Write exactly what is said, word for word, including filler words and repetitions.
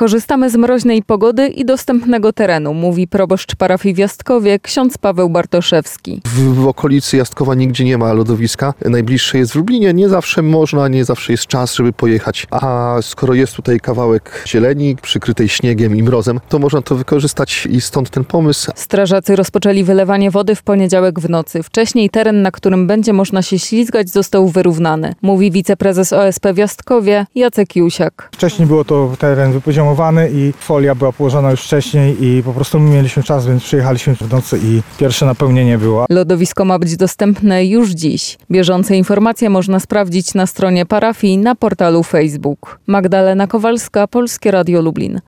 Korzystamy z mroźnej pogody i dostępnego terenu, mówi proboszcz parafii w Jastkowie, ksiądz Paweł Bartoszewski. W, w okolicy Jastkowa nigdzie nie ma lodowiska. Najbliższe jest w Lublinie. Nie zawsze można, nie zawsze jest czas, żeby pojechać. A skoro jest tutaj kawałek zieleni przykrytej śniegiem i mrozem, to można to wykorzystać i stąd ten pomysł. Strażacy rozpoczęli wylewanie wody w poniedziałek w nocy. Wcześniej teren, na którym będzie można się ślizgać, został wyrównany, mówi wiceprezes O S P w Jastkowie Jacek Jusiak. Wcześniej było to teren wypoziomowany i folia była położona już wcześniej i po prostu my mieliśmy czas, więc przyjechaliśmy w nocy i pierwsze napełnienie było. Lodowisko ma być dostępne już dziś. Bieżące informacje można sprawdzić na stronie parafii na portalu Facebook. Magdalena Kowalska, Polskie Radio Lublin.